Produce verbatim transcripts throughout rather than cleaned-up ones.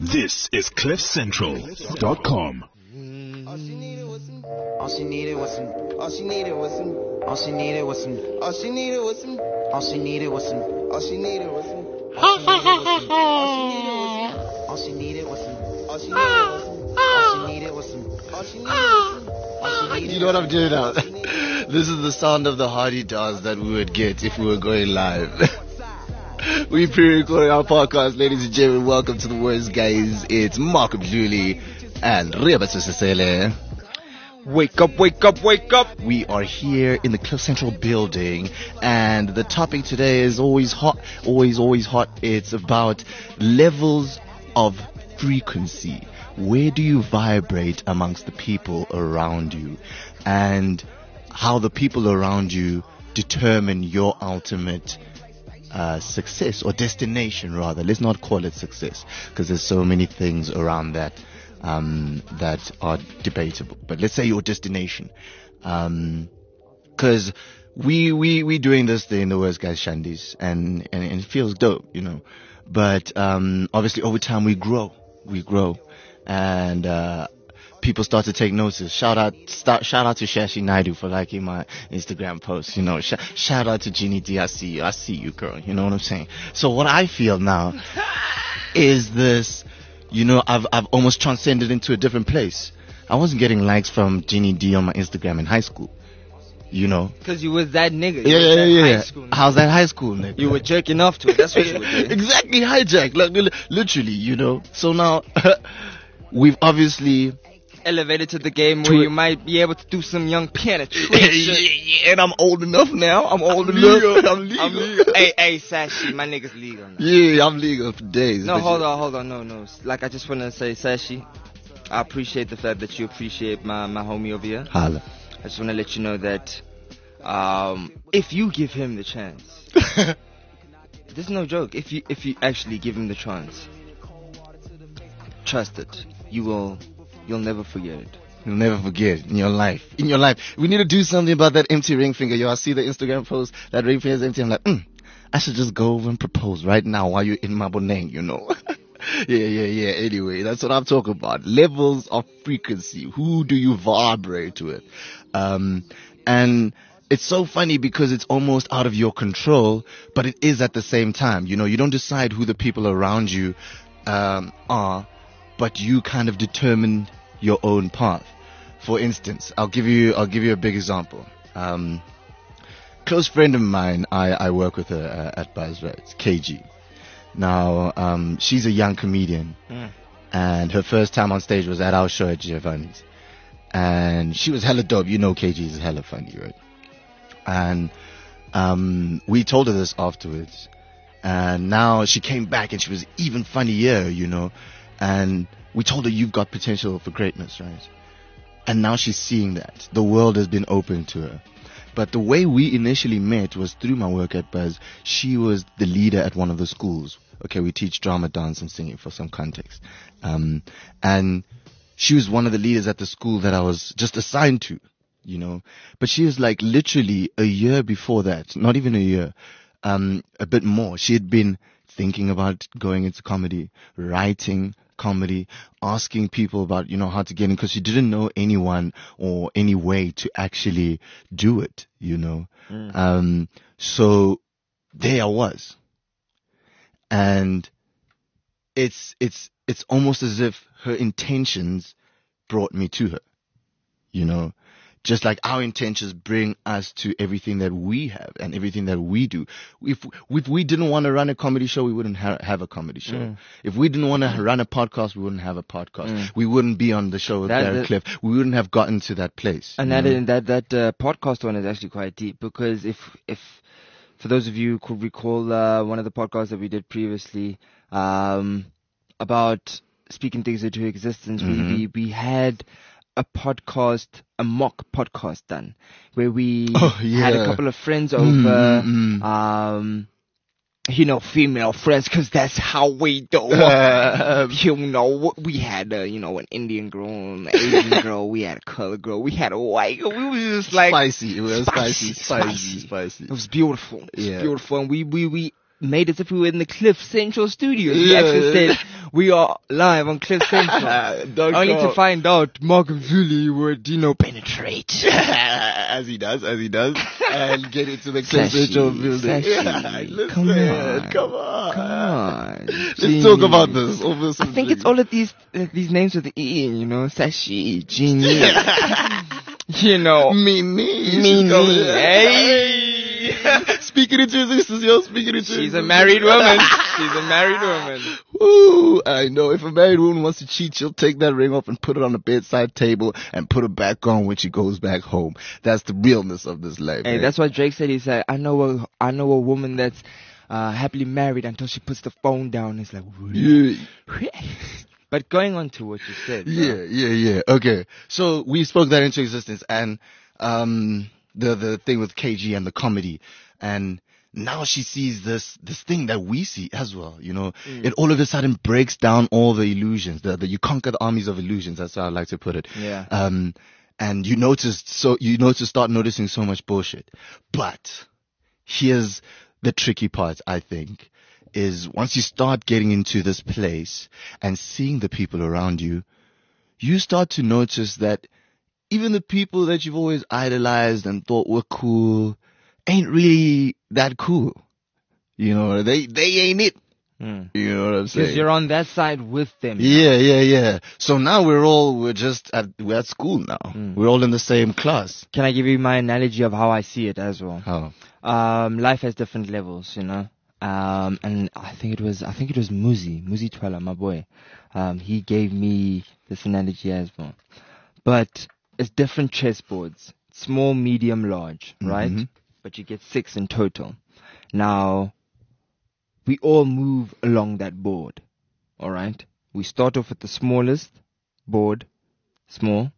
This is cliff central dot com. All she needed was some. All she needed was some. All she needed was some. All she needed was some. All she needed was some. All she needed was some. All she needed was some. All she needed was some. All she needed was some. All she needed was some. All she needed was some. All she needed was some. You know what I'm doing now? This is the sound of the Hardy dance that we would get if we were going live. We pre-recording our podcast, ladies and gentlemen. Welcome to the worst guys. It's Mark Julie and Reba Sisele. Wake up, wake up, wake up. We are here in the Cliff Central building, and the topic today is always hot, always, always hot. It's about levels of frequency. Where do you vibrate amongst the people around you, and how the people around you determine your ultimate uh, success or destination, rather. Let's not call it success, because there's so many things around that um, that are debatable. But let's say your destination, because um, we we we doing this thing, the worst guys shandies, and, and and it feels dope, you know. But um, obviously, over time, we grow, we grow. And uh, people start to take notice. Shout out, start, shout out to Shashi Naidu for liking my Instagram post. You know, sh- shout out to Jeannie D. I see you, I see you, girl. You know what I'm saying? So what I feel now is this. You know, I've I've almost transcended into a different place. I wasn't getting likes from Jeannie D on my Instagram in high school. You know, because you was that nigga. You yeah, yeah, yeah. High school, How's that high school nigga? You were jerking off to it. That's what you were doing. Exactly, hijack. Like literally, you know. So now. We've obviously elevated to the game where you might be able to do some young penetration. yeah, yeah, and I'm old enough now. I'm old I'm enough. Legal. I'm legal. I'm legal. Hey, hey, Sashi, my nigga's legal now. Yeah, I'm legal for days. No, hold on, hold on. No, no. Like, I just want to say, Sashi, I appreciate the fact that you appreciate my, my homie over here. Holla. I just want to let you know that um, if you give him the chance, this is no joke. If you if you actually give him the chance, trust it. You will, you'll never forget it. You'll never forget it in your life. In your life. We need to do something about that empty ring finger. Yo, I see the Instagram post, that ring finger is empty. I'm like, mm, I should just go over and propose right now while you're in Maboneng, you know. yeah, yeah, yeah. Anyway, that's what I'm talking about. Levels of frequency. Who do you vibrate with? Um, and it's so funny because it's almost out of your control, but it is at the same time. You know, you don't decide who the people around you um, are, but you kind of determine your own path. For instance, I'll give you I'll give you a big example. Um, close friend of mine, I, I work with her uh, at BuzzRed. It's K G. Now, um, she's a young comedian, mm. and her first time on stage was at our show at Giovanni's, and she was hella dope. You know, K G is hella funny, right? And um, we told her this afterwards, and now she came back and she was even funnier, you know. And we told her, you've got potential for greatness, right? And now she's seeing that. The world has been open to her. But the way we initially met was through my work at Buzz. She was the leader at one of the schools. Okay, we teach drama, dance, and singing for some context. Um, and she was one of the leaders at the school that I was just assigned to, you know. But she was like literally a year before that, not even a year, um, a bit more. She had been thinking about going into comedy, writing comedy, asking people about, you know, how to get in, because she didn't know anyone or any way to actually do it, you know. Mm. Um, so there I was. And it's, it's, it's almost as if her intentions brought me to her, you know. Just like our intentions bring us to everything that we have and everything that we do. If, if we didn't want to run a comedy show, we wouldn't ha- have a comedy show. Mm. If we didn't want to mm. run a podcast, we wouldn't have a podcast. Mm. We wouldn't be on the show with that, Gary that, Cliff. We wouldn't have gotten to that place. And that, is, that that uh, podcast one is actually quite deep, because if if for those of you who could recall uh, one of the podcasts that we did previously um, about speaking things into existence, mm-hmm. we we had a podcast, a mock podcast done, where we oh, yeah. had a couple of friends over, mm-hmm. um, you know, female friends, because that's how we do. Uh, you know, we had, a, you know, an Indian girl, an Asian girl, we had a colored girl, we had a white girl. We was just like spicy. It was spicy, spicy, spicy, spicy. It was beautiful. It was yeah. beautiful, and we we we made as if we were in the Cliff Central studios. We Yeah. actually said we are live on Cliff Central. Dot Only com. to find out Mark Zuli would, you know, penetrate. as he does, as he does, and get into the Cliff Sashi, Central building. Sashi, Yeah, listen, come on. come on, Come on. Let's talk about this. Over I some think it's drinks. all of these uh, these names with the E in, you know, Sashi, Genie, you know, Mini, Mini, She's hey. coming. Speaking into existence, yo. Speaking into She's a married woman. She's a married woman. Woo! I know. If a married woman wants to cheat, she'll take that ring off and put it on the bedside table and put it back on when she goes back home. That's the realness of this life. Hey, man. that's what Drake said. He said, "I know a, I know a woman that's uh, happily married until she puts the phone down." It's like, Yeah. But going on to what you said, bro. Yeah, yeah, yeah. Okay. So we spoke that into existence, and um the the thing with K G and the comedy, and now she sees this this thing that we see as well. You know, Mm. it all of a sudden breaks down all the illusions. The, the you conquer the armies of illusions. That's how I like to put it. Yeah. Um, and you notice so you notice start noticing so much bullshit. But here's the tricky part, I think, is once you start getting into this place and seeing the people around you, you start to notice that even the people that you've always idolized and thought were cool ain't really that cool. You know, they, they ain't it. Mm. You know what I'm saying? Because you're on that side with them. now. Yeah, yeah, yeah. So now we're all, we're just at, we're at school now. Mm. We're all in the same class. Can I give you my analogy of how I see it as well? How? Um, life has different levels, you know. Um, and I think it was, I think it was Muzi, Muzi Twala, my boy. Um, he gave me this analogy as well. But it's different chessboards, small, medium, large, right? Mhm. But you get six in total. Now, we all move along that board, all right? We start off with the smallest board, small,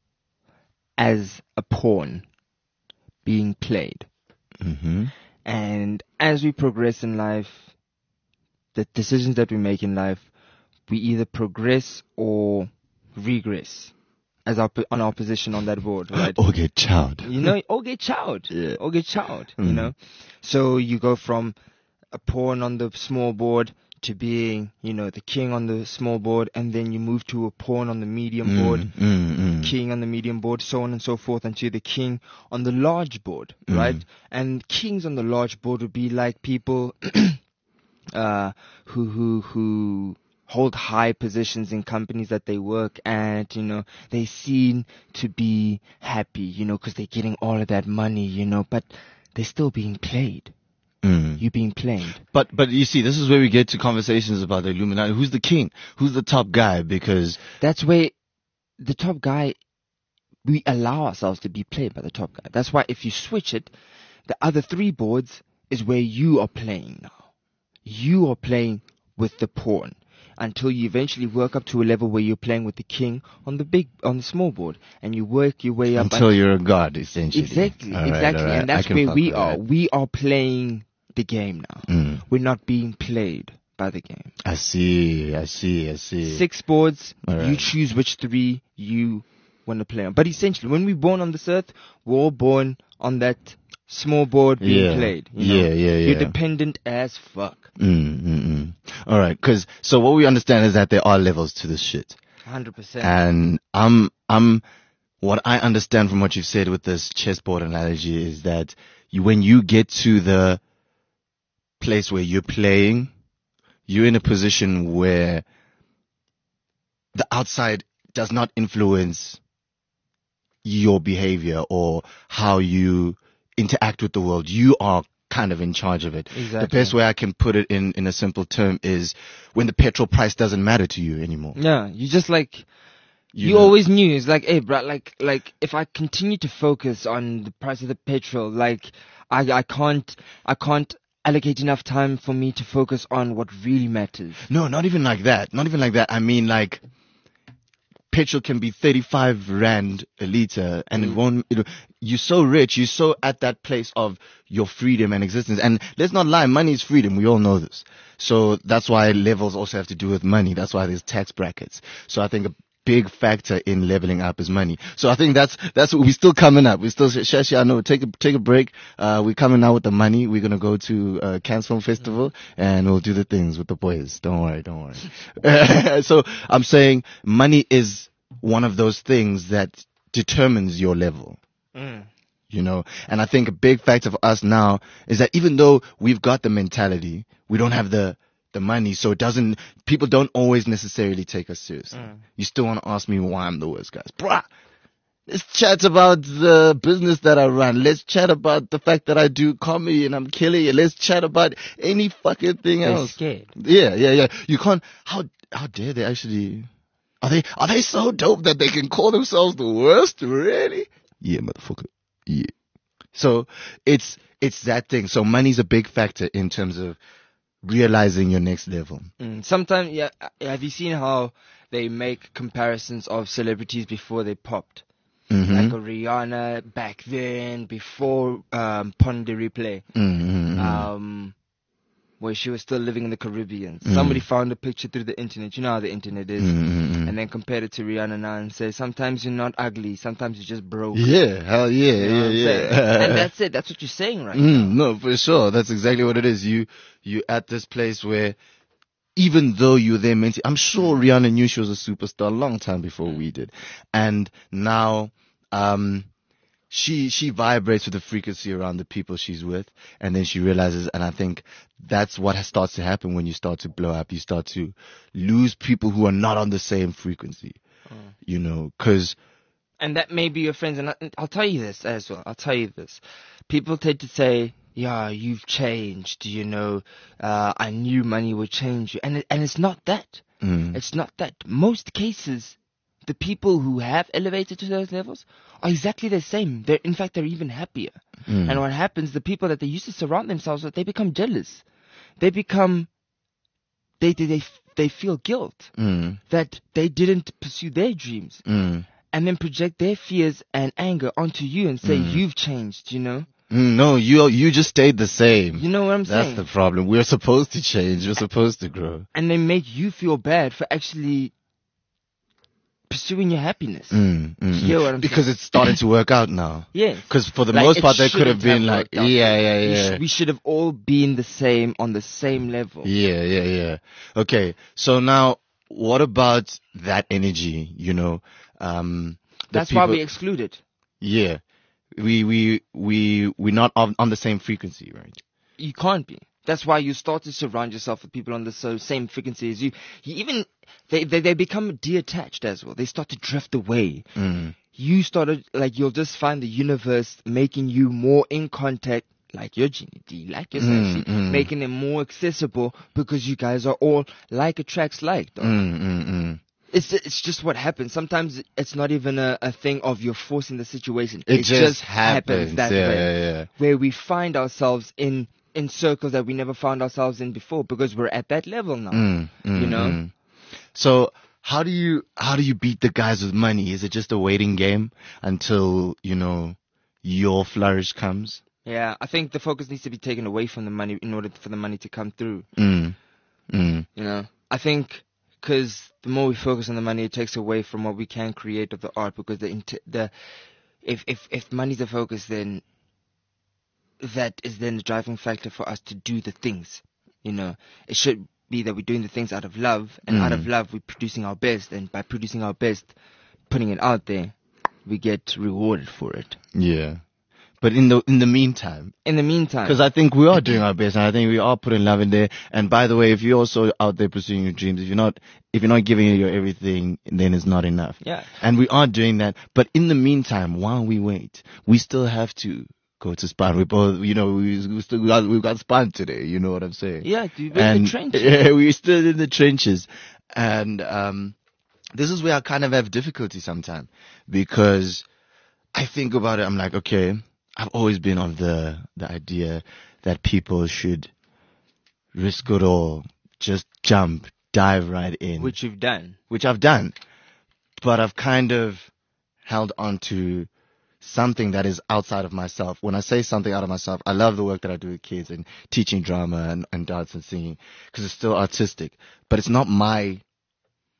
as a pawn being played. Mm-hmm. And as we progress in life, the decisions that we make in life, we either progress or regress as our po- on our position on that board, right? Okay, child. You know, or get chowed. Yeah. Or get chowed, you Mm. know? So you go from a pawn on the small board to being, you know, the king on the small board, and then you move to a pawn on the medium board, Mm, mm, mm. king on the medium board, so on and so forth, until the king on the large board, Mm. right? And kings on the large board would be like people uh, who who who hold high positions in companies that they work at. You know, they seem to be happy, you know, because they're getting all of that money, you know, but they're still being played. Mm. You're being played. But but you see, this is where we get to conversations about the Illuminati. Who's the king? Who's the top guy? Because That's where the top guy, we allow ourselves to be played by the top guy. That's why if you switch it, the other three boards is where you are playing now. You are playing with the pawn until you eventually work up to a level where you're playing with the king on the big, on the small board, and you work your way up until you're a god, essentially. exactly, All right, exactly, all right. and that's I can where fuck we with are. that. We are playing the game now. Mm. We're not being played by the game. I see, I see, I see. Six boards, All you right. choose which three you want to play on. But essentially, when we're born on this earth, we're all born on that small board being Yeah. played. You know? Yeah, yeah, You're yeah. dependent as fuck. Mm, mm, mm. All right, because so what we understand is that there are levels to this shit, one hundred percent. and I'm I'm what I understand from what you've said with this chessboard analogy is that you, when you get to the place where you're playing, you're in a position where the outside does not influence your behavior or how you interact with the world. You are kind of in charge of it. Exactly. The best way I can put it in, in a simple term is when the petrol price doesn't matter to you anymore. Yeah, you just like, you, know? always knew. It's like, hey, bro, like, like if I continue to focus on the price of the petrol, like, I, I can't, I can't allocate enough time for me to focus on what really matters. No, not even like that. Not even like that. I mean, like, petrol can be thirty-five rand a liter and it won't, you know, you're so rich, you're so at that place of your freedom and existence. And let's not lie, money is freedom. We all know this. So that's why levels also have to do with money. That's why there's tax brackets. So I think big factor in leveling up is money. So I think that's that's what we're still coming up. We're still Shashi. I know. Take a take a break. Uh, we're coming out with the money. We're gonna go to uh, Cannes Film Festival and we'll do the things with the boys. Don't worry. Don't worry. So I'm saying money is one of those things that determines your level. Mm. You know, and I think a big factor for us now is that even though we've got the mentality, we don't have the the money, so it doesn't, people don't always necessarily take us seriously. Mm. You still want to ask me why I'm the worst, guys. Bruh, let's chat about the business that I run. Let's chat about the fact that I do comedy and I'm killing it. Let's chat about any fucking thing They're else. scared. Yeah, yeah, yeah. You can't, how, how dare they actually, are they, are they so dope that they can call themselves the worst? Really? Yeah, motherfucker. Yeah. So it's, it's that thing. So money's a big factor in terms of realizing your next level. Mm. Sometimes, yeah. Have you seen how they make comparisons of celebrities before they popped? Mm-hmm. Like a Rihanna back then, before um, Pon de Replay, Mm-hmm. um, where she was still living in the Caribbean. Mm. Somebody found a picture through the internet. You know how the internet is. Mm-hmm. And then compared it to Rihanna now and say, sometimes you're not ugly, sometimes you're just broke. Yeah, hell yeah, You know what I'm yeah, saying? yeah. And that's it. That's what you're saying right Mm, no, for sure. That's exactly what it is. You, you at this place where even though you're there mentally, I'm sure Rihanna knew she was a superstar a long time before we did. And now, um, she, she vibrates with the frequency around the people she's with. And then she realizes, and I think that's what starts to happen when you start to blow up. You start to lose people who are not on the same frequency, you know, cause, And that may be your friends. And I, I'll tell you this as well. I'll tell you this. People tend to say, yeah, you've changed, you know, uh, I knew money would change you. And, it, and it's not that. mm, It's not that. Most cases, the people who have elevated to those levels are exactly the same. They're, in fact, they're even happier. mm, And what happens, the people that they used to surround themselves with, they become jealous. They become, they, they, they, they feel guilt mm, that they didn't pursue their dreams. mm. And then project their fears and anger onto you and say, Mm. you've changed, you know? Mm, no, you, you just stayed the same. You know what I'm That's saying? the problem. We're supposed to change. We're supposed to grow. And they make you feel bad for actually pursuing your happiness. Mm, mm, You hear mm. what I'm Because saying? it's starting to work out now. Yes. Because for the Like, most it part, they could have shouldn't been have like, worked out. yeah, yeah, We, yeah. sh- we should have all been the same, on the same level. Yeah, yeah, yeah. Okay. So now, what about that energy, you know? Um, the That's why people- we exclude it. Yeah. We, we, we, we're not on, on the same frequency, right? You can't be. That's why you start to surround yourself with people on the so, same frequency as you. You even, they, they, they become detached as well. They start to drift away. Mm. You started, like, you'll just find the universe making you more in contact, like your Genie D, like your Mm, Sashi, mm. making them more accessible because you guys are all like attracts like. dog. Mm, mm, mm. It's it's just what happens. Sometimes it's not even a, a thing of you're forcing the situation. It, just, happens. that yeah, way, yeah, yeah. where we find ourselves in in circles that we never found ourselves in before because we're at that level now. Mm, mm, You know? mm. So how do you how do you beat the guys with money? Is it just a waiting game until, you know, your flourish comes? Yeah, I think the focus needs to be taken away from the money in order for the money to come through. Mm. Mm. You know, I think because the more we focus on the money, it takes away from what we can create of the art. Because the int- the if if if money's the focus, then that is then the driving factor for us to do the things. You know, it should be that we're doing the things out of love, and out of Mm. love, we're producing our best, and by producing our best, putting it out there, we get rewarded for it. Yeah. But in the in the meantime, In the meantime, because I think we are doing our best, and I think we are putting love in there. And by the way, if you're also out there pursuing your dreams, if you're not if you're not giving it your everything, then it's not enough. yeah, And we are doing that. But in the meantime, while we wait, we still have to go to Span. We both, you know, we, we still got we got Span today. You know what I'm saying? yeah, dude, we're in And the trenches. yeah, we're still in the trenches, and um, this is where I kind of have difficulty sometimes because I think about it. I'm like, okay, I've always been of the the idea that people should risk it all, just jump, dive right in, Which you've done. which I've done, but I've kind of held on to something that is outside of myself. When I say something out of myself, I love the work that I do with kids and teaching drama and, and dance and singing because it's still artistic, but it's not my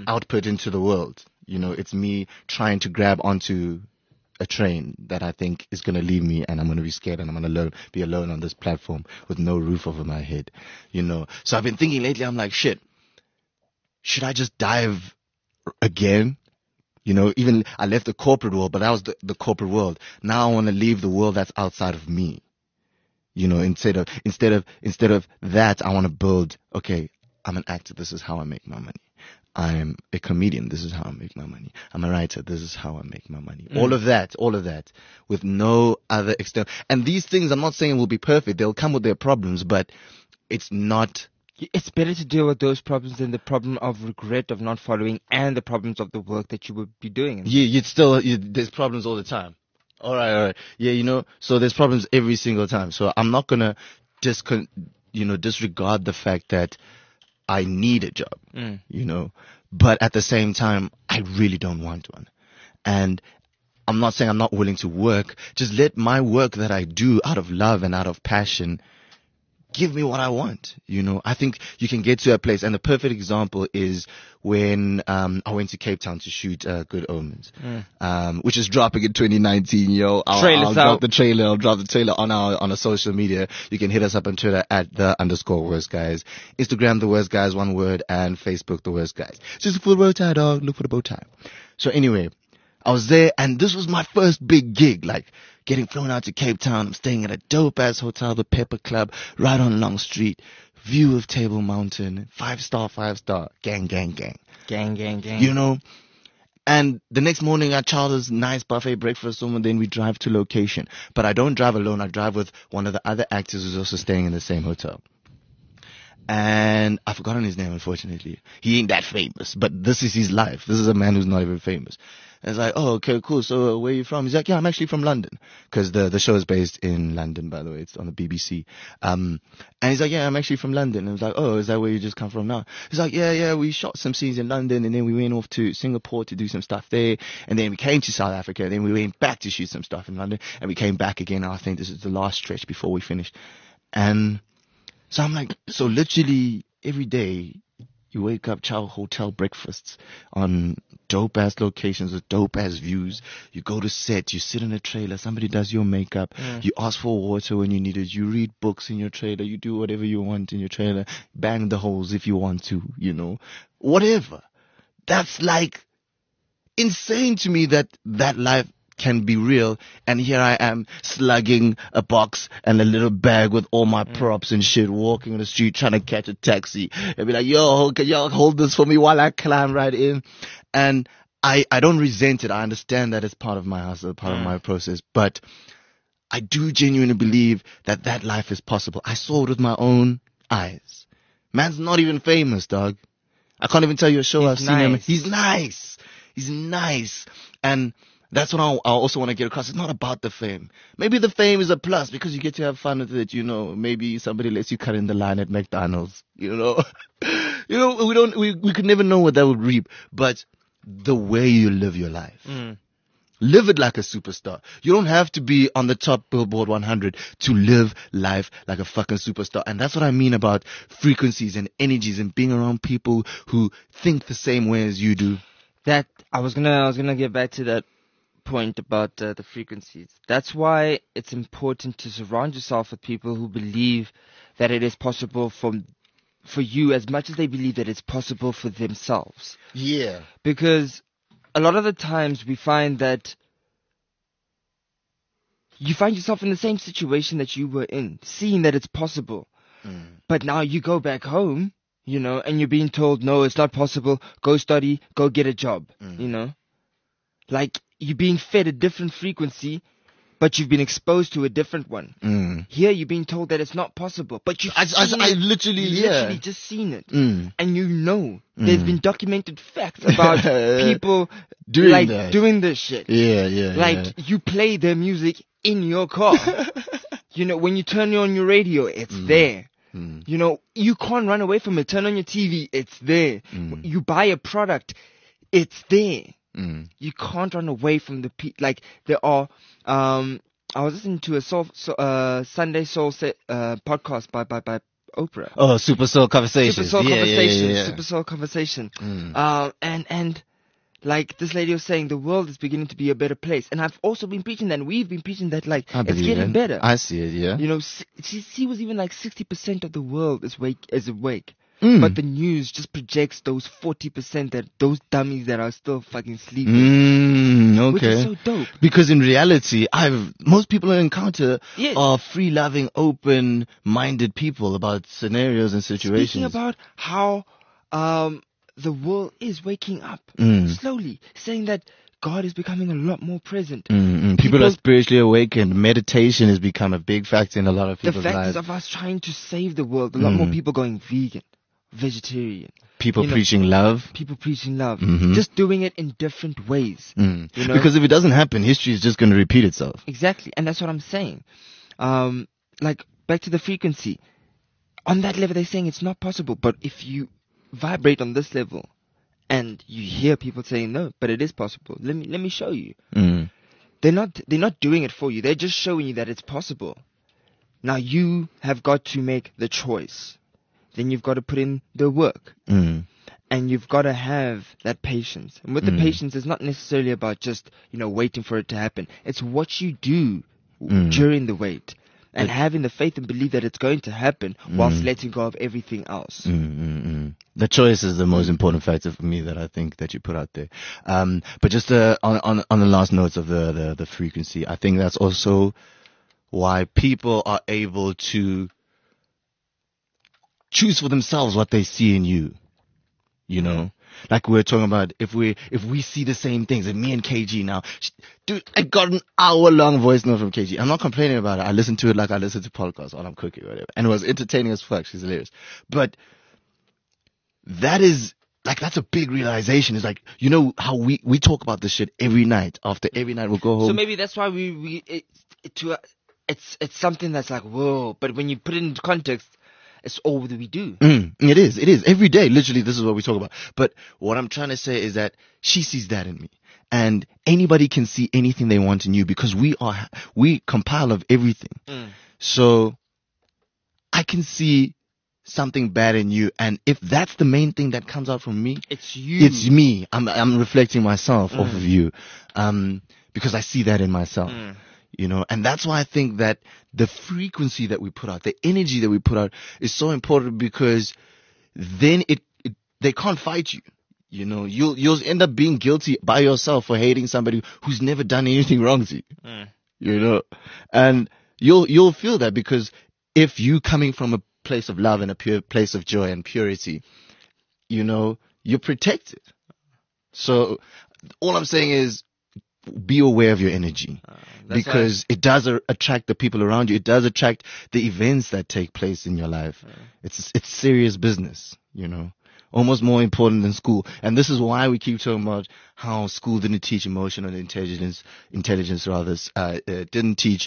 output into the world. You know, it's me trying to grab onto a train that I think is going to leave me, and I'm going to be scared, and I'm going to alone, be alone on this platform with no roof over my head. You know, so I've been thinking lately, I'm like, shit, should I just dive again? You know, even I left the corporate world, but that was the, the corporate world. Now I want to leave the world that's outside of me. You know, instead of, instead of, instead of that, I want to build, okay, I'm an actor. This is how I make my money. I'm a comedian. This is how I make my money. I'm a writer. This is how I make my money. Mm. All of that, all of that with no other external. And these things, I'm not saying will be perfect. They'll come with their problems, but it's not. It's better to deal with those problems than the problem of regret of not following and the problems of the work that you would be doing. Yeah, you'd still, you, there's problems all the time. All right, all right. Yeah, you know, so there's problems every single time. So I'm not going to just, discon- you know, disregard the fact that I need a job, mm. you know, but at the same time, I really don't want one. And I'm not saying I'm not willing to work. Just let my work that I do out of love and out of passion give me what I want. You know, I think you can get to a place, and the perfect example is when um I went to Cape Town to shoot uh, Good Omens, mm. um which is dropping in twenty nineteen. Yo, I'll, I'll drop the trailer. I'll drop the trailer on our on our social media. You can hit us up on Twitter at the underscore worst guys, Instagram the worst guys one word, and Facebook the worst guys. Just look for the bow tie, dog. Look for the bow tie. So anyway, I was there, and this was my first big gig, like getting flown out to Cape Town. I'm staying at a dope-ass hotel, the Pepper Club, right on Long Street. View of Table Mountain. Five star, five star. Gang, gang, gang. Gang, gang, gang. You know? And the next morning, I charter a nice buffet breakfast, and then we drive to location. But I don't drive alone. I drive with one of the other actors who's also staying in the same hotel. And I've forgotten his name, unfortunately. He ain't that famous, but this is his life. This is a man who's not even famous. And it's like, oh, okay, cool. So uh, where are you from? He's like, yeah, I'm actually from London. Because the, the show is based in London, by the way. It's on the B B C. Um, and he's like, yeah, I'm actually from London. And I was like, oh, is that where you just come from now? He's like, yeah, yeah, we shot some scenes in London, and then we went off to Singapore to do some stuff there. And then we came to South Africa, and then we went back to shoot some stuff in London. And we came back again. I think this is the last stretch before we finished. And so I'm like, so literally every day, you wake up, chow hotel breakfasts on dope-ass locations with dope-ass views. You go to set, you sit in a trailer, somebody does your makeup, mm. you ask for water when you need it, you read books in your trailer, you do whatever you want in your trailer, bang the holes if you want to, you know, whatever. That's like insane to me that that life can be real, and here I am slugging a box and a little bag with all my mm. props and shit, walking on the street trying to catch a taxi and be like, yo, can y'all hold this for me while I climb right in? And I, I don't resent it. I understand that it's part of my hustle, part mm. of my process, but I do genuinely believe that that life is possible. I saw it with my own eyes. Man's not even famous, dog. I can't even tell you a show He's I've seen nice. him. He's nice. He's nice. And that's what I, I also want to get across. It's not about the fame. Maybe the fame is a plus because you get to have fun with it. You know, maybe somebody lets you cut in the line at McDonald's. You know, you know, we don't, we, we could never know what that would reap. But the way you live your life, mm. live it like a superstar. You don't have to be on the top Billboard one hundred to live life like a fucking superstar. And that's what I mean about frequencies and energies and being around people who think the same way as you do. That I was gonna, I was gonna get back to that point about uh, the frequencies. That's why it's important to surround yourself with people who believe that it is possible for for you as much as they believe that it's possible for themselves. Yeah. Because a lot of the times we find that you find yourself in the same situation that you were in, seeing that it's possible. Mm. But now you go back home, you know, and you're being told, no, it's not possible. Go study, go get a job, mm. you know. Like, you're being fed a different frequency, but you've been exposed to a different one. Mm. Here, you're being told that it's not possible, but you've I, seen I, I, I literally, you've yeah. literally just seen it. Mm. And you know, mm. there's been documented facts about people doing like that. doing this shit. Yeah, yeah, Like, yeah. you play their music in your car. You know, when you turn on your radio, it's mm. there. Mm. You know, you can't run away from it. Turn on your T V, it's there. Mm. You buy a product, it's there. Mm. You can't run away from the pe- like there are. Um, I was listening to a soul, so, uh, Sunday Soul set, uh, podcast by by by Oprah. Oh, Super Soul Conversations. Super Soul yeah, Conversation. Yeah, yeah, yeah. Super Soul Conversation. Mm. Uh, and and like this lady was saying, the world is beginning to be a better place. And I've also been preaching that. And we've been preaching that like I it's believe getting it. better. I see it, yeah. You know, s- she, she was even like sixty percent of the world is wake is awake. Mm. But the news just projects those forty percent that those dummies that are still fucking sleeping. Mm, okay. Which is so dope. Because in reality, I've most people I encounter Yes. are free-loving, open-minded people about scenarios and situations. Speaking about how um, the world is waking up Mm. slowly, saying that God is becoming a lot more present. Mm, mm. People, People- are spiritually awakened. Meditation has become a big factor in a lot of The people's fact lives. is of us trying to save the world, a lot more Mm. people going vegan, vegetarian, People you know, preaching love. people preaching love, Mhm. just doing it in different ways. Mm. You know? Because if it doesn't happen, history is just going to repeat itself. Exactly, and that's what I'm saying. Um, like back to the frequency. On that level, they're saying it's not possible. But if you vibrate on this level, and you hear people saying no, but it is possible. Let me let me show you. Mm. They're not they're not doing it for you. They're just showing you that it's possible. Now you have got to make the choice. Then you've got to put in the work. Mm. And you've got to have that patience. And with Mm. the patience, it's not necessarily about just, you know, waiting for it to happen. It's what you do Mm. during the wait. And But- having the faith and belief that it's going to happen whilst Mm. letting go of everything else. Mm, mm, mm. The choice is the most important factor for me that I think that you put out there. Um, but just uh, on on on the last notes of the, the the frequency, I think that's also why people are able to choose for themselves what they see in you. You know, like we we're talking about, if we if we see the same things, and me and K G now, sh- dude, I got an hour long voice note from K G. I'm not complaining about it. I listen to it like I listen to podcasts while I'm cooking or whatever, and it was entertaining as fuck. She's hilarious, but that is like that's a big realization. It's like, you know how we we talk about this shit every night. After every night we'll go home. So maybe that's why we, we it, it, to, uh, it's, it's something that's like, whoa. But when you put it into context, it's all that we do. Mm, it is. It is. Every day, literally, this is what we talk about. But what I'm trying to say is that she sees that in me. And anybody can see anything they want in you because we are, we compile of everything. Mm. So I can see something bad in you. And if that's the main thing that comes out from me, It's you. it's me. I'm, I'm reflecting myself Mm. off of you. Um, because I see that in myself. Mm. You know, and that's why I think that the frequency that we put out, the energy that we put out is so important because then it, it they can't fight you. You know, you'll, you'll end up being guilty by yourself for hating somebody who's never done anything wrong to you. Mm. You know, and you'll, you'll feel that because if you coming from a place of love and a pure place of joy and purity, you know, you're protected. So all I'm saying is be aware of your energy. Uh, that's Because it does a- attract the people around you. It does attract the events that take place in your life. It's it's serious business, you know, almost more important than school. And this is why we keep talking about how school didn't teach emotional intelligence, intelligence rather, uh, uh, didn't teach.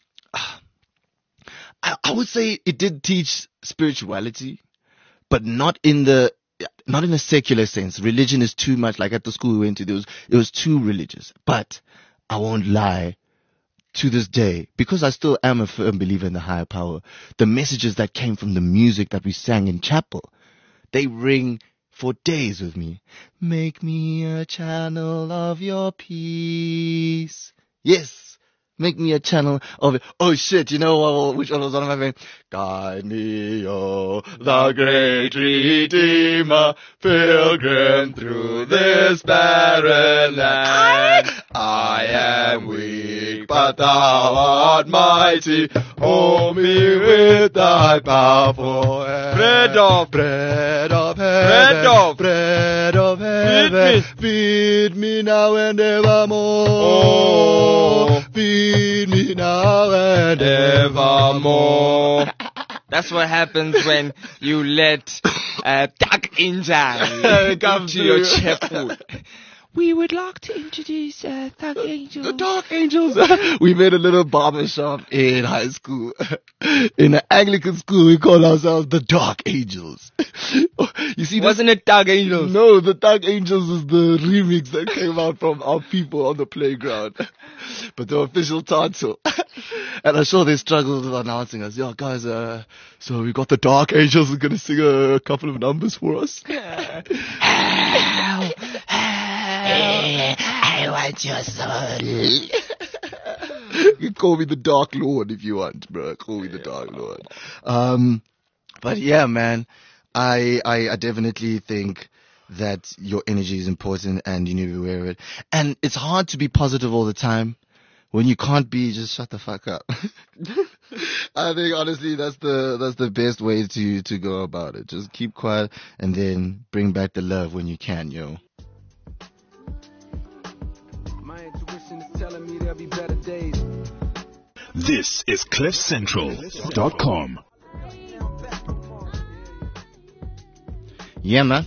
I, I would say it did teach spirituality, but not in the not in a secular sense. Religion is too much. Like at the school we went to, there was it was too religious. But I won't lie. To this day, because I still am a firm believer in the higher power, the messages that came from the music that we sang in chapel, they ring for days with me. Make me a channel of your peace. Yes. Make me a channel of it. Oh shit, you know what, which one was one of my favorites? Guide me, oh, the great Redeemer, pilgrim through this barren land. I am weak, but thou art mighty. Hold me with thy powerful hand. Bread of- bread of heaven, Bread of- bread of heaven. Feed Feed me now and evermore. Oh. Feed me now and evermore. That's what happens when you let uh, Dark Angel Come into your through. chapel. We would like to introduce uh, Thug Angels. The Dark Angels. We made a little barber shop in high school. In an Anglican school, we called ourselves the Dark Angels. You see, Wasn't it Thug Angels? No, the Dark Angels is the remix that came out from our people on the playground. But the official title. And I'm sure they struggled with announcing us. Yeah, guys, uh, so we got the Dark Angels who's going to sing a couple of numbers for us. I want your soul. You can call me the Dark Lord if you want, bro. Call me the Dark Lord. Um, but yeah, man, I, I, I definitely think that your energy is important and you need to be aware of it. And it's hard to be positive all the time. When you can't be, just shut the fuck up. I think honestly that's the that's the best way to to go about it. Just keep quiet and then bring back the love when you can, yo. My intuition is telling me there'll be better days. This is cliff central dot com. Yeah, man.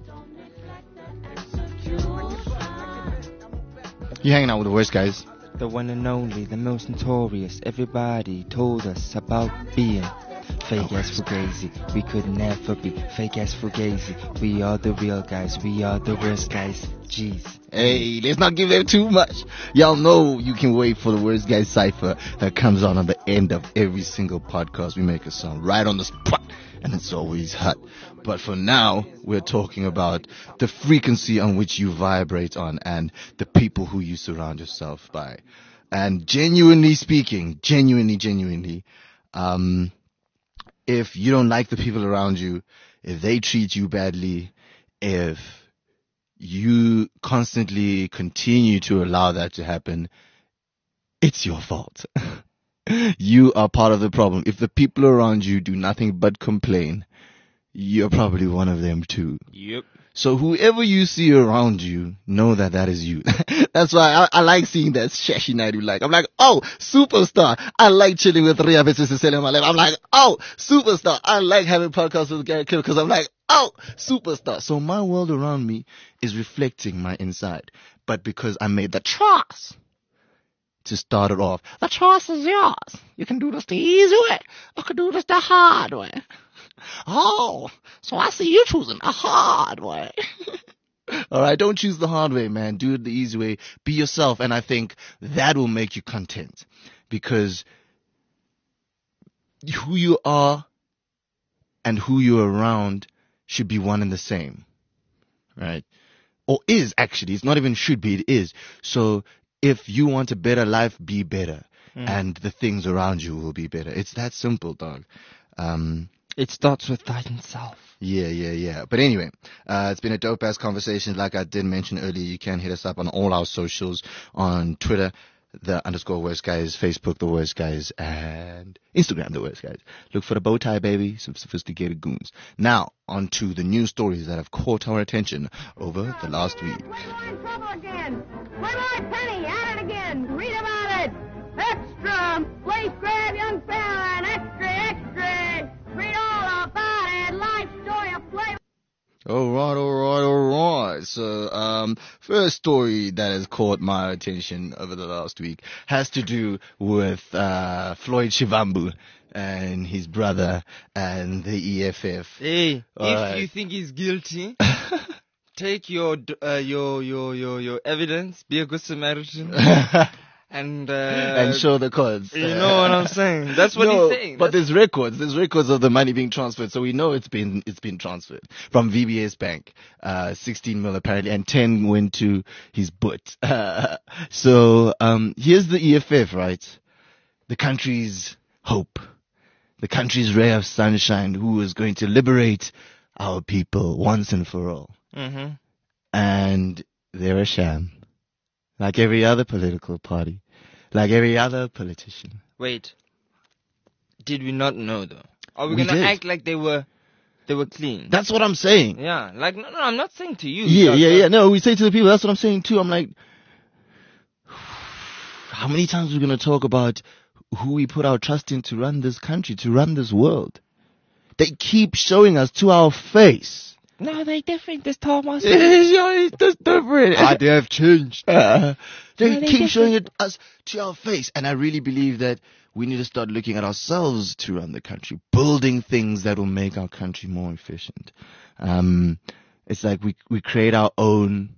You hanging out with the worst guys. The one and only, the most notorious. Everybody told us about being fake as fugazi. We could never be fake as fugazi. We are the real guys. We are the worst guys. Jeez. Hey, let's not give them too much. Y'all know you can wait for the worst guy cipher that comes on at the end of every single podcast. We make a song right on the spot, and it's always hot. But for now, we're talking about the frequency on which you vibrate on and the people who you surround yourself by. And genuinely speaking, genuinely, genuinely, um, if you don't like the people around you, if they treat you badly, if you constantly continue to allow that to happen, it's your fault. You are part of the problem. If the people around you do nothing but complain, you're probably one of them too. Yep. So whoever you see around you, know that that is you. That's why I, I like seeing that Shashi Naidu like. I'm like, oh, superstar. I like chilling with Ria Bettisesele on my left. I'm like, oh, superstar. I like having podcasts with Gary Kill because I'm like, oh, superstar. So my world around me is reflecting my inside. But because I made the choice to start it off, the choice is yours. You can do this the easy way. I can do this the hard way. Oh, so I see you choosing a hard way. All right, don't choose the hard way, man. Do it the easy way. Be yourself, and I think that will make you content because who you are and who you're around should be one and the same, right? Or is actually. It's not even should be. It is. So if you want a better life, be better, mm. and the things around you will be better. It's that simple, dog. Um. It starts with thyself. self. Yeah, yeah, yeah. But anyway, uh, it's been a dope-ass conversation. Like I did mention earlier, you can hit us up on all our socials, on Twitter, the underscore worst guys, Facebook, the worst guys, and Instagram, the worst guys. Look for the bow tie, baby, some sophisticated goons. Now, on to the news stories that have caught our attention over the last week. Playboy trouble again. Playboy Penny at it again. Read about it. Extra. Please grab young fella and extra, extra. Read all about it. Life story of Playboy. All right, all right, all right. So, um, first story that has caught my attention over the last week has to do with uh, Floyd Shivambu and his brother and the E F F. Hey, all if right. you think he's guilty, take your uh, your your your your evidence, be a good Samaritan. And, uh, and show the cards. You know what I'm saying? That's what no, he's saying. But That's... there's records. There's records of the money being transferred, so we know it's been it's been transferred from V B S Bank. Uh, sixteen mil apparently, and ten went to his butt. Uh, so um, here's the E F F, right? The country's hope, the country's ray of sunshine, who is going to liberate our people once and for all. Mm-hmm. And they're a sham. Like every other political party. Like every other politician. Wait. Did we not know though? Are we, We gonna did. act like they were they were clean? That's what I'm saying. Yeah. Like no no I'm not saying to you. Yeah, because, yeah, uh, yeah. No, we say to the people, that's what I'm saying too. I'm like, how many times are we going to talk about who we put our trust in to run this country, to run this world? They keep showing us to our face. No, they different this time. I Yeah, it's just different. for it. Ah, they have changed. Uh, they No, they keep didn't. showing it us to our face. And I really believe that we need to start looking at ourselves to run the country, building things that will make our country more efficient. Um, it's like we, we create our own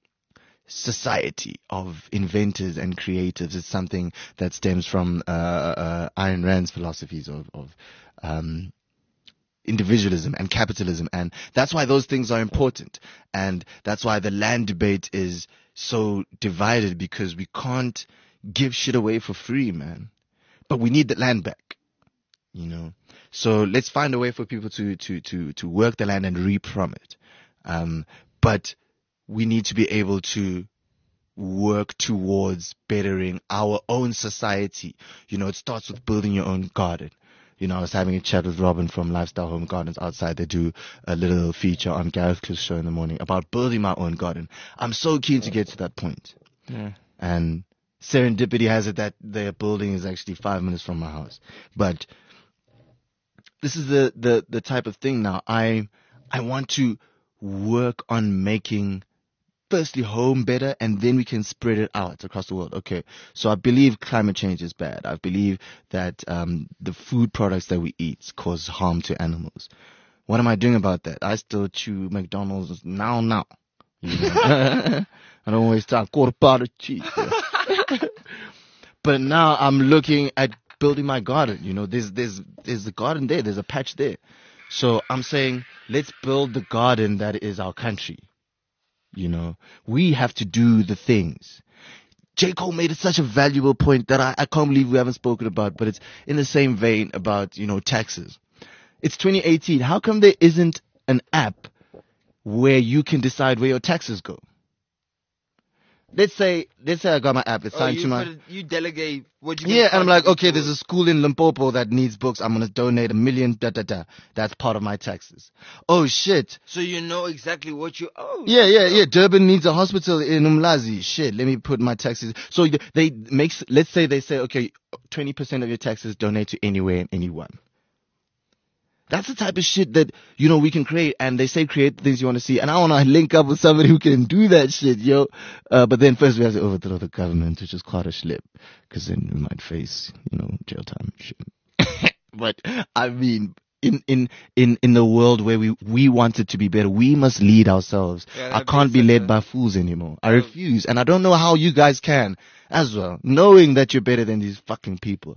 society of inventors and creatives. It's something that stems from, uh, uh, Ayn Rand's philosophies of, of, um, individualism and capitalism, and that's why those things are important, and that's why the land debate is so divided, because we can't give shit away for free, man, but we need the land back, you know. So let's find a way for people to to to to work the land and reap from it, um but we need to be able to work towards bettering our own society. You know, it starts with building your own garden. You know, I was having a chat with Robin from Lifestyle Home Gardens outside. They do a little feature on Gareth Cliff's show in the morning about building my own garden. I'm so keen to get to that point. Yeah. And serendipity has it that their building is actually five minutes from my house. But this is the, the, the type of thing now. I, I want to work on making firstly home better, and then we can spread it out across the world. Okay, so I believe climate change is bad. I believe that um, the food products that we eat cause harm to animals. What am I doing about that? I still chew McDonald's now, now. You know? I don't waste time. Quarter pot of cheese. Yeah. But now I'm looking at building my garden. You know, there's there's there's a garden there. There's a patch there. So I'm saying, let's build the garden that is our country. You know, we have to do the things. J. Cole made it such a valuable point that I, I can't believe we haven't spoken about, but it's in the same vein about, you know, taxes. It's twenty eighteen. How come there isn't an app where you can decide where your taxes go? Let's say, let's say I got my app. It's Oh, signed you, to my... put it- you delegate what you Yeah, and I'm like, okay, there's there's a school in Limpopo that needs books. I'm going to donate a million, da, da, da. That's part of my taxes. Oh, shit. So you know exactly what you owe. Yeah, yeah, yeah. Durban needs a hospital in Umlazi. Shit, let me put my taxes. So they makes, let's say they say, okay, twenty percent of your taxes donate to anywhere and anyone. That's the type of shit that, you know, we can create. And they say create the things you want to see. And I want to link up with somebody who can do that shit, yo. Uh, but then first we have to overthrow the government, which is quite a schlep. Because then we might face, you know, jail time and shit. But, I mean, in, in, in, in the world where we, we want it to be better, we must lead ourselves. Yeah, I that can't makes be led sense, by fools anymore. I refuse. And I don't know how you guys can as well, knowing that you're better than these fucking people.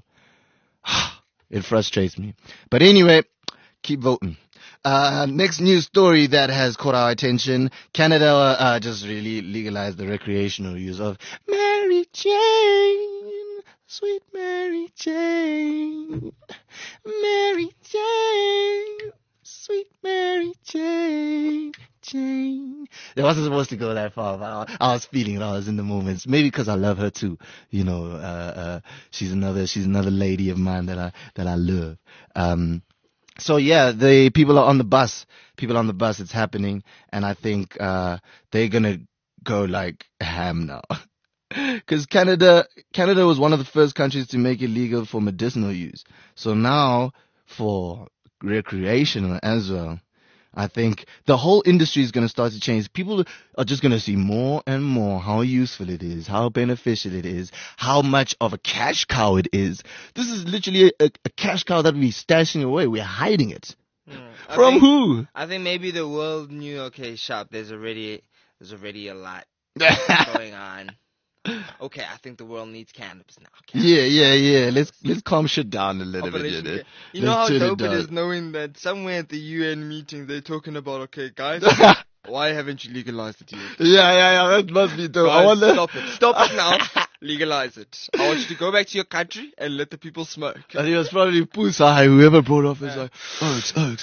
It frustrates me. But anyway, keep voting. Uh, next news story that has caught our attention. Canada uh, just really legalized the recreational use of Mary Jane. Sweet Mary Jane. Mary Jane. Sweet Mary Jane. Jane. It wasn't supposed to go that far, but I, I was feeling it. I was in the moments. Maybe because I love her too. You know, uh, uh, she's another, she's another lady of mine that I, that I love. Um, So yeah, the people are on the bus. People on the bus. It's happening, and I think uh they're gonna go like ham now, because Canada, Canada was one of the first countries to make it legal for medicinal use. So now for recreational as well, I think the whole industry is gonna start to change. People are just gonna see more and more how useful it is, how beneficial it is, how much of a cash cow it is. This is literally a, a cash cow that we're stashing away. We're hiding it. I From think- who? I think maybe the world knew, okay, sharp, there's already there's already a lot going on. Okay, I think the world needs cannabis now. Cannabis. Yeah, yeah, yeah. Let's let's calm shit down a little bit. Operation You know, Ca- You know how Let's chill dope it down. is knowing that somewhere at the U N meeting they're talking about, okay, guys, why haven't you legalized it yet? Yeah, yeah, yeah. That must be dope. I Guys, wonder. stop it. Stop it now. Legalize it. I want you to go back to your country and let the people smoke. I think it was probably Pusai, whoever brought off is like, Oaks, Oaks,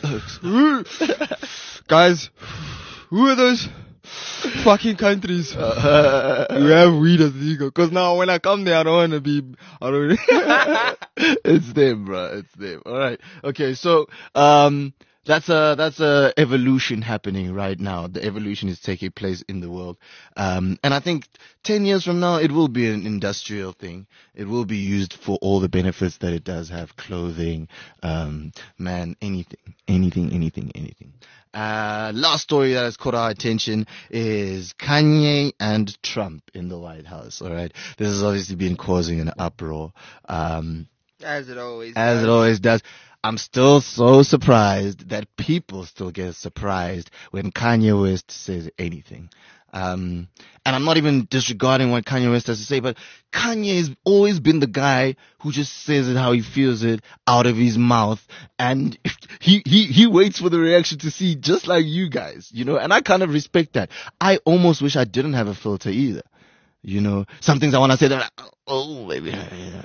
Oaks. Guys, who are those fucking countries Uh, who have weed as legal? Because now when I come there, I don't want to be, I don't it's them, bro. It's them. All right. Okay. So, um, that's a that's a evolution happening right now. The evolution is taking place in the world, um, and I think ten years from now it will be an industrial thing. It will be used for all the benefits that it does have: clothing, um, man, anything, anything, anything, anything. Uh, last story that has caught our attention is Kanye and Trump in the White House. All right, this has obviously been causing an uproar, um, As it always as does. it always does. I'm still so surprised that people still get surprised when Kanye West says anything. Um, and I'm not even disregarding what Kanye West has to say, but Kanye has always been the guy who just says it how he feels it out of his mouth. And he, he, he waits for the reaction to see, just like you guys, you know, and I kind of respect that. I almost wish I didn't have a filter either. You know, some things I want to say, they're like, oh, baby.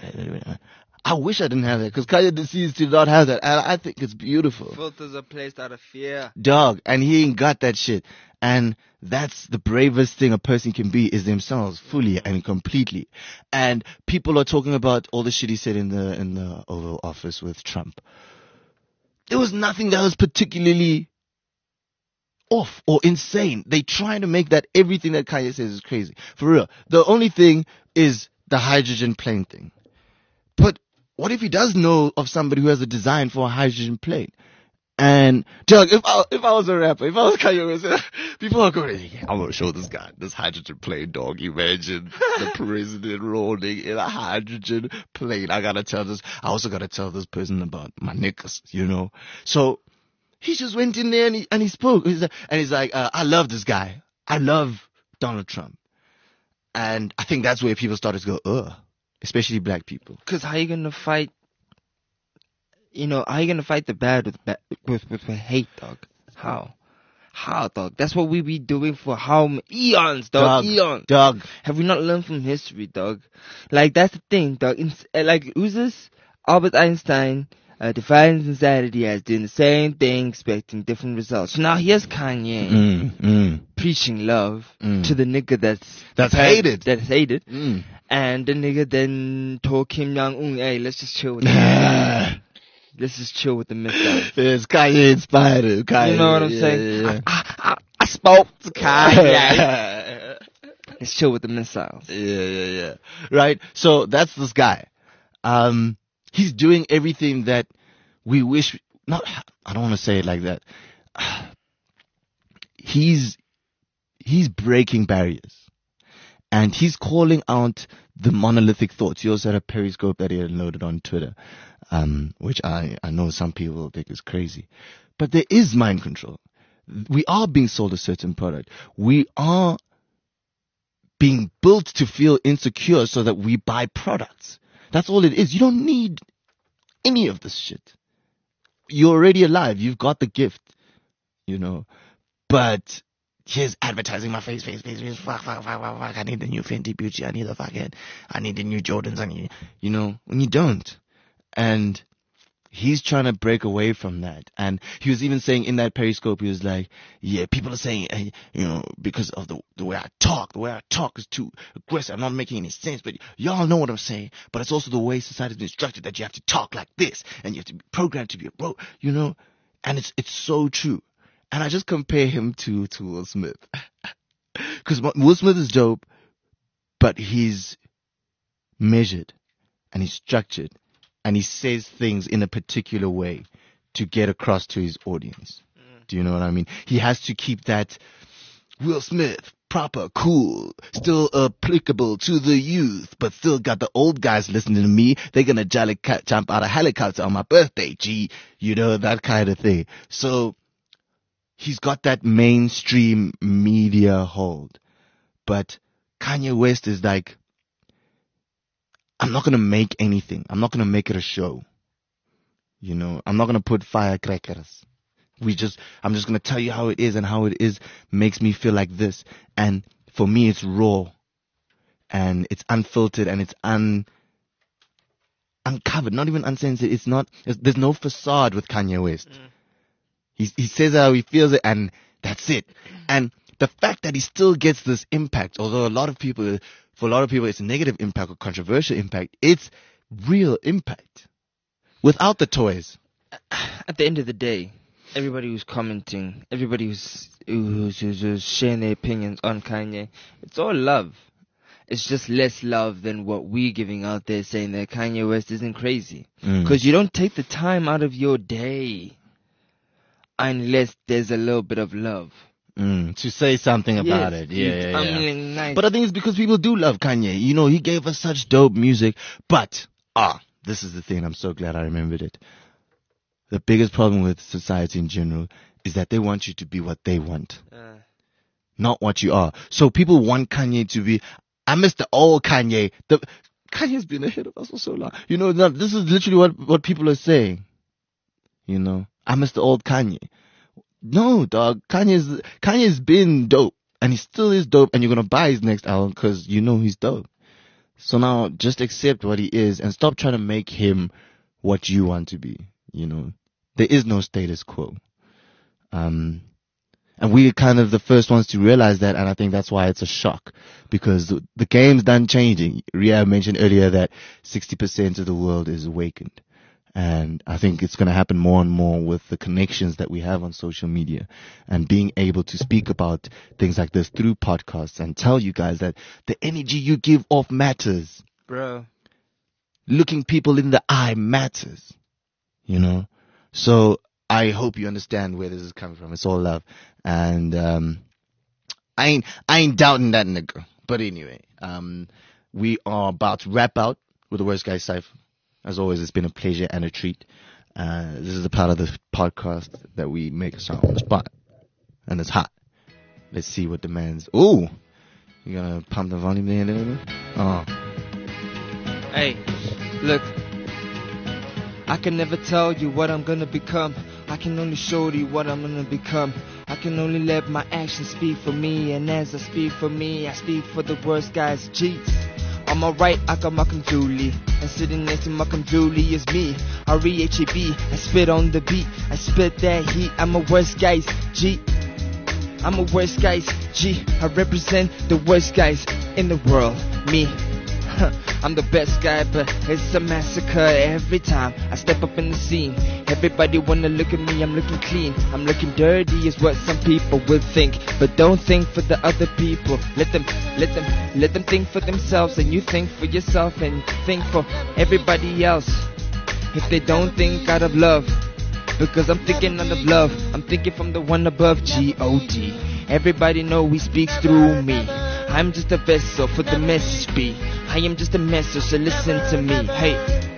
I wish I didn't have that, because Kanye decides to not have that, and I think it's beautiful. Filters are placed out of fear. Dog, and he ain't got that shit. And that's the bravest thing a person can be, is themselves fully and completely. And people are talking about all the shit he said in the in the Oval Office with Trump. There was nothing that was particularly off or insane. They trying to make that everything that Kanye says is crazy. For real. The only thing is the hydrogen plane thing. But what if he does know of somebody who has a design for a hydrogen plane? And, Doug, if I, if I was a rapper, if I was Kanye West, people are going, yeah, I'm going to show this guy this hydrogen plane, dog. Imagine the president rolling in a hydrogen plane. I got to tell this. I also got to tell this person about my niggas, you know. So he just went in there and he, and he spoke. He's like, and he's like, uh, I love this guy. I love Donald Trump. And I think that's where people started to go, ugh. Especially black people. Because how you gonna fight? You know, how you gonna fight the bad with ba- with with, with hate, dog? How? How, dog? That's what we be doing for how m- eons, dog? Dog, Eons. dog. Have we not learned from history, dog? Like that's the thing, dog. In, uh, like who's this? Albert Einstein uh, defines insanity as doing the same thing, expecting different results. Now here's Kanye Mm, mm, preaching love Mm. to the nigga that's That's hated. That's hated. mm. And the nigga then told Kim Jong Un, "Hey, let's just chill with the let's just chill with the missiles." It's Kanye inspired. Kanye, You know what I'm yeah, saying? Yeah, I, I, I, I spoke to Kanye. yeah. Let's chill with the missiles. Yeah, yeah, yeah. Right? So that's this guy. Um, he's doing everything that we wish, not, I don't want to say it like that. He's, he's breaking barriers. And he's calling out the monolithic thoughts. He also had a periscope that he had loaded on Twitter, um, which I, I know some people think is crazy. But there is mind control. We are being sold a certain product. We are being built to feel insecure so that we buy products. That's all it is. You don't need any of this shit. You're already alive. You've got the gift, you know. But here's advertising my face, face, face, face. Fuck, fuck, fuck, fuck, fuck. I need the new Fenty Beauty. I need the fucking, I need the new Jordans. I need, you know, when you don't. And he's trying to break away from that. And he was even saying in that periscope, he was like, yeah, people are saying, uh, you know, because of the the way I talk, the way I talk is too aggressive. I'm not making any sense, but y'all know what I'm saying. But it's also the way society's been instructed that you have to talk like this and you have to be programmed to be a bro, you know? And it's it's so true. And I just compare him to, to Will Smith. Because Will Smith is dope, but he's measured and he's structured. And he says things in a particular way to get across to his audience. Mm. Do you know what I mean? He has to keep that Will Smith, proper, cool, still applicable to the youth, but still got the old guys listening to me. They're gonna jolly cat jump out of helicopter on my birthday, G. You know, that kind of thing. So he's got that mainstream media hold. But Kanye West is like, I'm not going to make anything. I'm not going to make it a show. You know, I'm not going to put firecrackers. We just, I'm just going to tell you how it is, and how it is makes me feel like this. And for me, it's raw and it's unfiltered and it's un, uncovered, not even uncensored. It's not, there's no facade with Kanye West. Mm. He, he says how he feels it, and that's it. And the fact that he still gets this impact, although a lot of people, for a lot of people, it's a negative impact or controversial impact. It's real impact. Without the toys. At the end of the day, everybody who's commenting, everybody who's, who's, who's, who's sharing their opinions on Kanye, it's all love. It's just less love than what we're giving out there saying that Kanye West isn't crazy. Because Mm. you don't take the time out of your day unless there's a little bit of love. Mm, to say something about Yes, it. Yeah, it's- yeah, I yeah. mean, nice. But I think it's because people do love Kanye. You know, he gave us such dope music. But, ah, this is the thing. I'm so glad I remembered it. The biggest problem with society in general is that they want you to be what they want, Uh, not what you are. So people want Kanye to be, I miss the old Kanye. The Kanye's been ahead of us for so long. You know, now, this is literally what, what people are saying. You know, I miss the old Kanye. No, dog. Kanye's Kanye's been dope, and he still is dope. And you're gonna buy his next album because you know he's dope. So now, just accept what he is and stop trying to make him what you want to be. You know, there is no status quo. Um, and we're kind of the first ones to realize that, and I think that's why it's a shock because the, the game's done changing. Ria mentioned earlier that sixty percent of the world is awakened. And I think it's going to happen more and more with the connections that we have on social media and being able to speak about things like this through podcasts and tell you guys that the energy you give off matters. bro. Looking people in the eye matters, you know? So I hope you understand where this is coming from. It's all love. And, um, I ain't, I ain't doubting that nigga. But anyway, um, we are about to wrap out with the Worst Guy Cypher. As always, it's been a pleasure and a treat. Uh, this is a part of the podcast that we make a song on the spot. And it's hot. Let's see what the man's... Ooh! You gonna pump the volume there a little bit? Oh. Hey, look. I can never tell you what I'm gonna become. I can only show you what I'm gonna become. I can only let my actions speak for me. And as I speak for me, I speak for the worst guys' cheats. On my right, I got Malcolm Dooley. And sitting next to Malcolm Dooley is me, R E H A B. I spit on the beat, I spit that heat. I'm a worst guy's G. I'm a worst guy's G. I represent the worst guys in the world, me. I'm the best guy, but it's a massacre every time I step up in the scene. Everybody wanna look at me, I'm looking clean. I'm looking dirty is what some people will think. But don't think for the other people. Let them, let them, let them think for themselves. And you think for yourself and think for everybody else. If they don't think out of love, because I'm thinking out of love, I'm thinking from the one above, G O D. Everybody know he speaks through me. I'm just a vessel for the message be. I am just a message, so listen to me. Hey,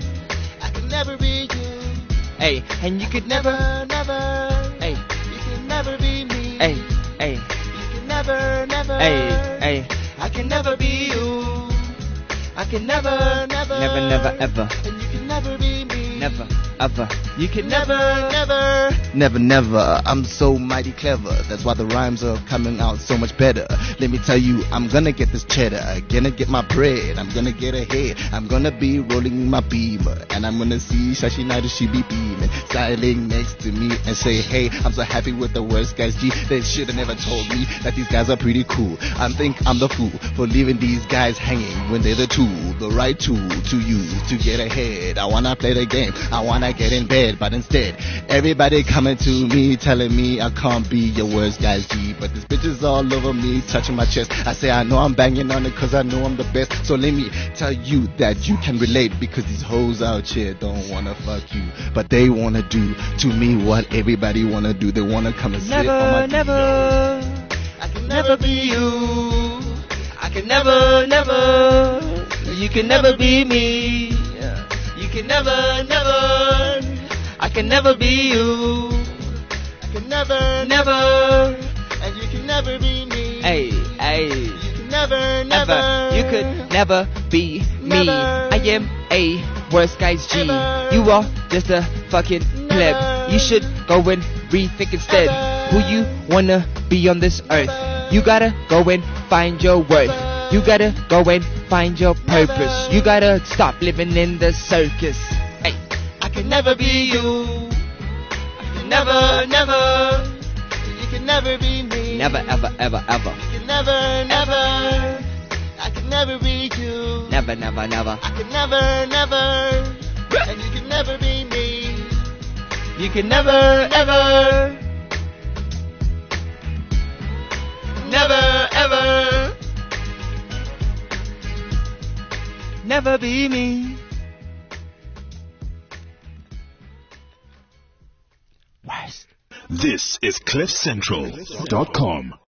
I could never be you. hey, and you could never, never. hey, You can never be me. hey, hey, You can never, never. hey, hey, I can never be you. I can never, never. never, never, ever, And you can never be me. never, ever. You can Never, never, never. Never, never. I'm so mighty clever. That's why the rhymes are coming out so much better. Let me tell you, I'm gonna get this cheddar. I'm gonna get my bread. I'm gonna get ahead. I'm gonna be rolling my beamer. And I'm gonna see Shashi Naidoo, she be beaming. Styling next to me and say, hey, I'm so happy with the worst guys. G, they should've never told me that these guys are pretty cool. I think I'm the fool for leaving these guys hanging when they're the tool, the right tool to use to get ahead. I wanna play the game. I wanna get in bed. But instead, everybody coming to me, telling me I can't be your worst guy's G. But this bitch is all over me, touching my chest. I say I know I'm banging on it cause I know I'm the best. So let me tell you that you can relate, because these hoes out here don't wanna fuck you, but they wanna do to me what everybody wanna do. They wanna come and sit on my never, never. I can never be you. I can never, never. You can never be me. You can never, never. I can never be you. I can never, Never. and you can never be me. Hey, hey. You can never, Never. never. You could never be me. Never. I am a worst guy's G. Ever. You are just a fucking pleb. Never. You should go and rethink instead Ever. who you wanna be on this earth. Ever. You gotta go and find your worth. Ever. You gotta go and find your purpose. Never. You gotta stop living in the circus. Hey, I can never be you. I can never, never. You can never be me. never, ever, ever, ever. You can never, never. I can never be you. Never, never, never. I can never, never. And you can never be me. You can never, ever, never, ever, never be me. This is cliff central dot com.